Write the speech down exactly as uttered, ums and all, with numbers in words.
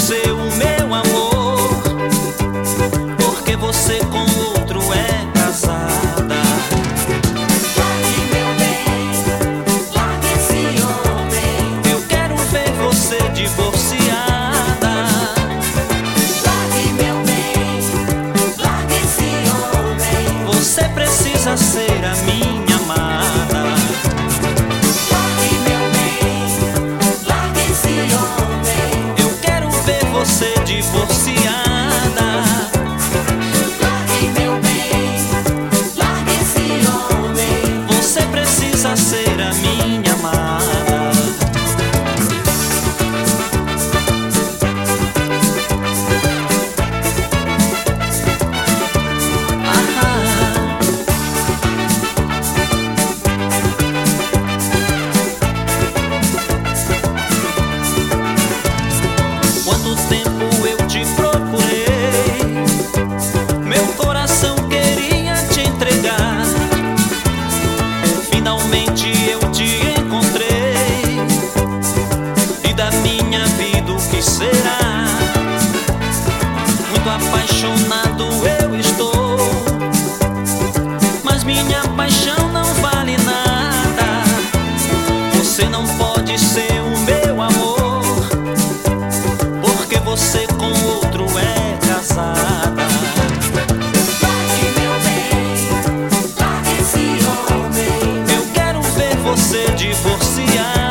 ser o meu amor, porque você com outro é casada. Largue meu bem, largue esse homem. Eu quero ver você divorciada. Largue meu bem, largue esse homem. Você precisa ser a minha amada. Largue meu bem, largue esse homem. Eu quero ver você divorciada. Largue meu bem, largue esse homem. Você precisa ser a minha amada. Ah, quanto tempo eu te procurei, meu coração queria te entregar. Finalmente eu te encontrei, e da minha vida o que será? Muito apaixonado eu estou, mas minha paixão não vale nada. Você não pode ser o meu amor, porque você com outro é casada. Largue meu bem, largue esse homem. Eu quero ver você divorciada.